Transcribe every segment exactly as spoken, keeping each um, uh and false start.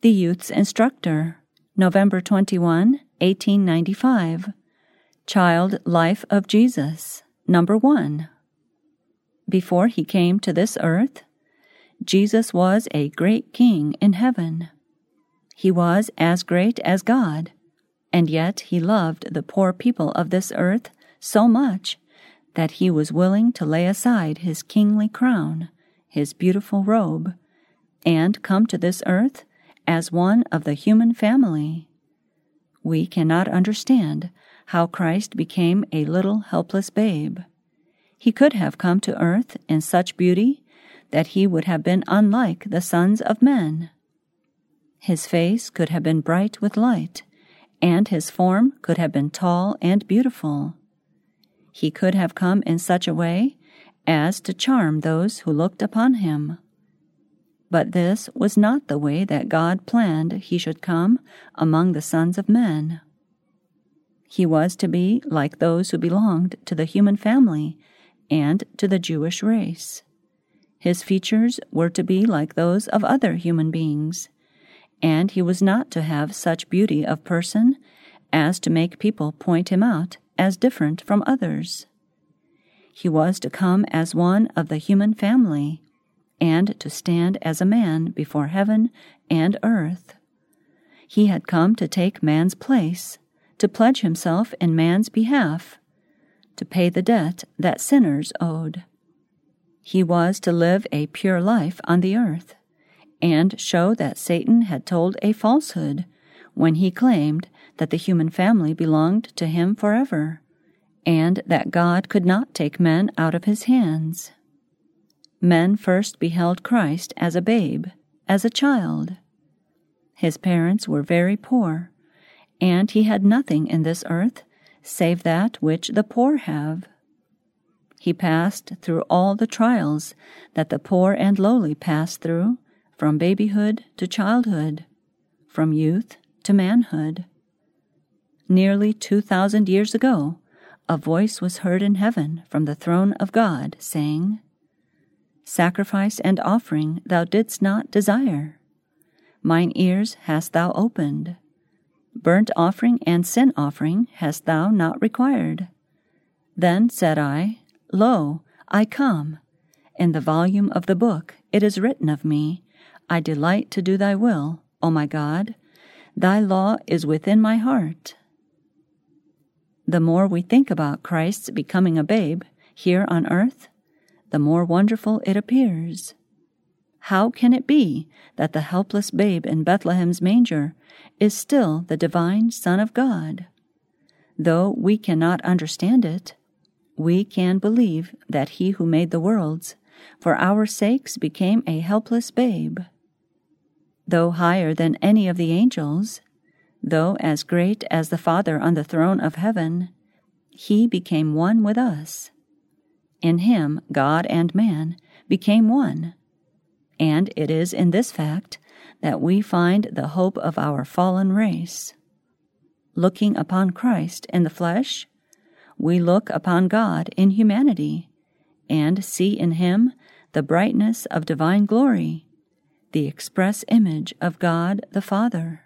The Youth's Instructor, November twenty-first, eighteen ninety-five. Child Life of Jesus, Number one. Before he came to this earth, Jesus was a great king in heaven. He was as great as God, and yet he loved the poor people of this earth so much that he was willing to lay aside his kingly crown, his beautiful robe, and come to this earth as one of the human family. We cannot understand how Christ became a little helpless babe. He could have come to earth in such beauty that he would have been unlike the sons of men. His face could have been bright with light, and his form could have been tall and beautiful. He could have come in such a way as to charm those who looked upon him. But this was not the way that God planned he should come among the sons of men. He was to be like those who belonged to the human family and to the Jewish race. His features were to be like those of other human beings, and he was not to have such beauty of person as to make people point him out as different from others. He was to come as one of the human family, and to stand as a man before heaven and earth. He had come to take man's place, to pledge himself in man's behalf, to pay the debt that sinners owed. He was to live a pure life on the earth, and show that Satan had told a falsehood when he claimed that the human family belonged to him forever, and that God could not take men out of his hands. Men first beheld Christ as a babe, as a child. His parents were very poor, and he had nothing in this earth save that which the poor have. He passed through all the trials that the poor and lowly pass through, from babyhood to childhood, from youth to manhood. Nearly two thousand years ago, a voice was heard in heaven from the throne of God, saying, "Sacrifice and offering thou didst not desire. Mine ears hast thou opened. Burnt offering and sin offering hast thou not required. Then said I, Lo, I come. In the volume of the book it is written of me, I delight to do thy will, O my God. Thy law is within my heart." The more we think about Christ's becoming a babe here on earth, the more wonderful it appears. How can it be that the helpless babe in Bethlehem's manger is still the divine Son of God? Though we cannot understand it, we can believe that he who made the worlds for our sakes became a helpless babe. Though higher than any of the angels, though as great as the Father on the throne of heaven, he became one with us. In him, God and man became one, and it is in this fact that we find the hope of our fallen race. Looking upon Christ in the flesh, we look upon God in humanity, and see in him the brightness of divine glory, the express image of God the Father.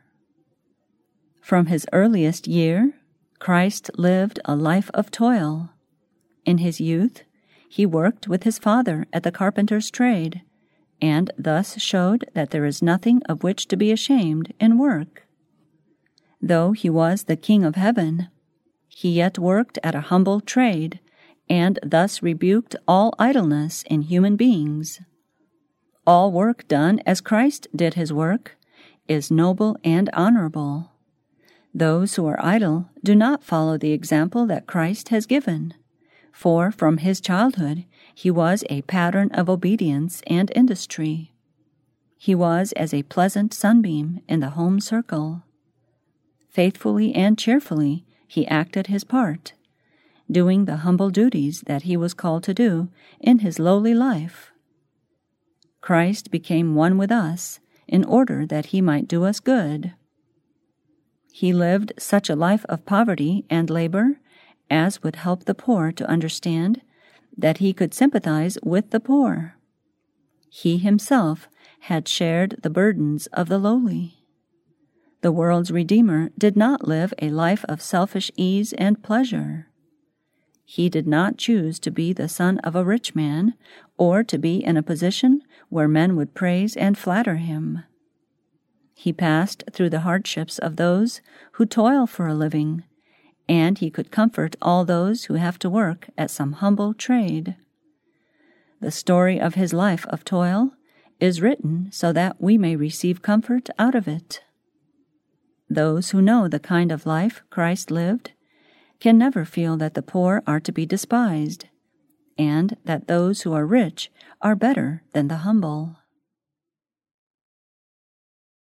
From his earliest year, Christ lived a life of toil. In his youth, he worked with his father at the carpenter's trade, and thus showed that there is nothing of which to be ashamed in work. Though he was the King of heaven, he yet worked at a humble trade, and thus rebuked all idleness in human beings. All work done as Christ did his work is noble and honorable. Those who are idle do not follow the example that Christ has given, for from his childhood he was a pattern of obedience and industry. He was as a pleasant sunbeam in the home circle. Faithfully and cheerfully he acted his part, doing the humble duties that he was called to do in his lowly life. Christ became one with us in order that he might do us good. He lived such a life of poverty and labor as would help the poor to understand that he could sympathize with the poor. He himself had shared the burdens of the lowly. The world's Redeemer did not live a life of selfish ease and pleasure. He did not choose to be the son of a rich man, or to be in a position where men would praise and flatter him. He passed through the hardships of those who toil for a living, and he could comfort all those who have to work at some humble trade. The story of his life of toil is written so that we may receive comfort out of it. Those who know the kind of life Christ lived can never feel that the poor are to be despised, and that those who are rich are better than the humble.